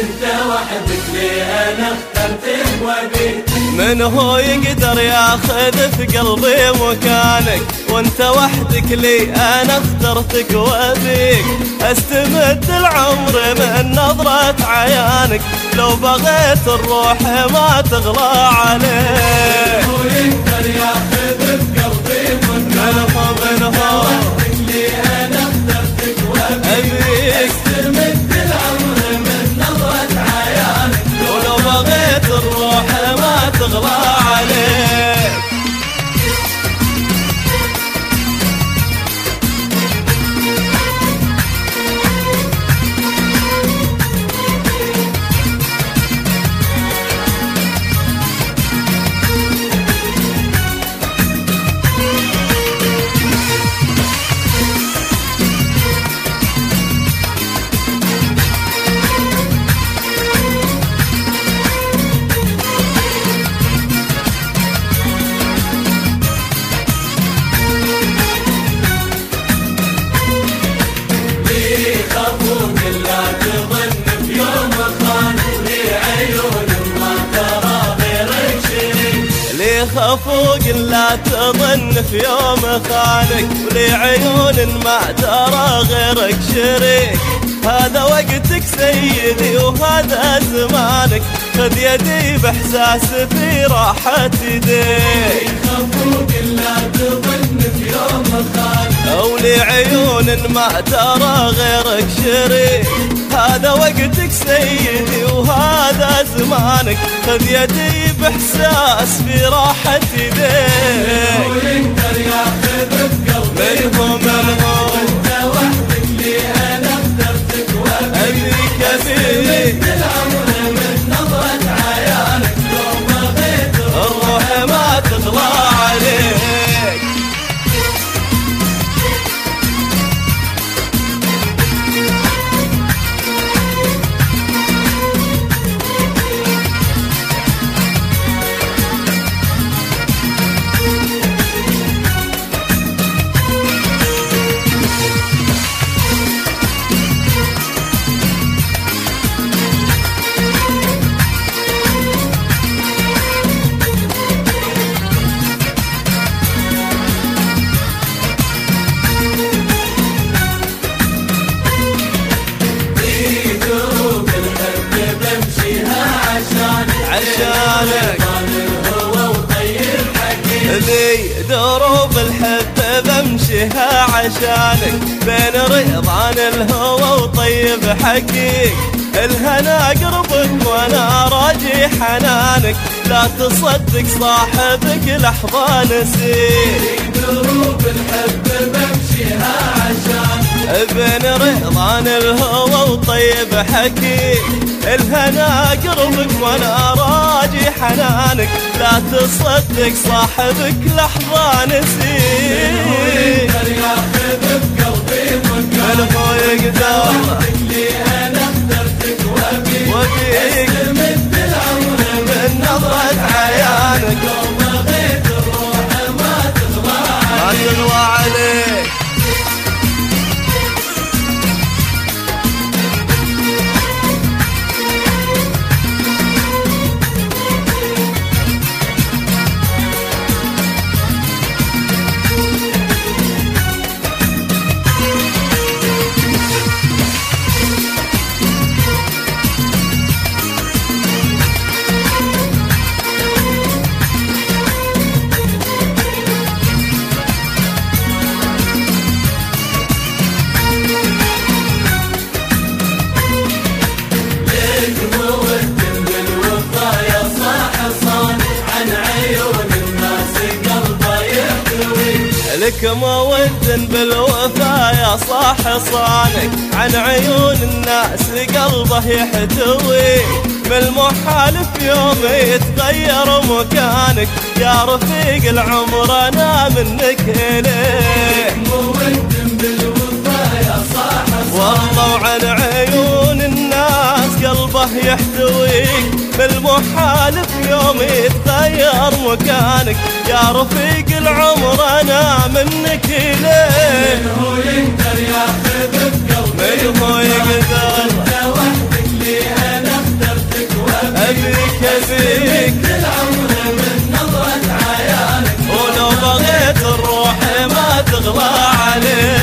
انت وحدك لي انا اخترتك وابيك. من هو يقدر ياخذ في قلبي مكانك، وانت وحدك لي انا اخترتك وابيك. استمد العمر من نظرة عيانك، لو بغيت الروح ما تغلى عليك. من هو يقدر ياخذ في قلبي مكانك، من هو وحدك لي انا اخترتك وابيك. استمد العمر من نظرة عيانك، ولو بغيت الروح ما تغلى عليك. خفوق لا تظن في يوم خانك، ولي عيون ما ترى غيرك شريك. هذا وقتك سيدي وهذا زمانك، خذ يدي باحساس في راحة يديك. خفوق لا تظن في يوم خانك، ولي عيون ما ترى غيرك شريك. هذا وقتك سيدي وهذا زمانك، خذ يدي باحساس في راحة يديك. ويقدر ياخذ بقلبي من هو انت وحدك لي انا اخترتك وابيك. أبيك العمر من نظرة عيانك، لو بغيت الروح ما تغلى عليك. عشانك ذي دروب الحب بمشيها عشانك، بين رضان الهوى وطيب حقيق. الهنا قربك وانا راجي حنانك، لا تصدق صاحبك لحظة نسيك. دروب الحب بمشيها عشانك، بين رضان الهوى وطيب حقيق. الهنا قربك وانا راجي حنانك، لا تصدق صاحبك لحظة نسيك. يقدر ياخذ بقلبي مكانك، من هو يقدر وحدك لي انا اخترتك وابيك. استمد العمر من نظرة عيانك، لو بغيت الروح ما تغلى عليك. لك مود بالوفا يا صاح صانك، عن عيون الناس قلبه يحتوي. بالمحال في يوم يتغير مكانك، يا رفيق العمر انا منك اليه. مود بالوفا يا صاح والله وعن عيون الناس قلبه يحتويك. بالمحال في يوم يتغير مكانك، يا رفيق العمر انا منك اليه. من هو يقدر ياخذ بقلبي، من هو يقدر انت وحدك لي انا عليك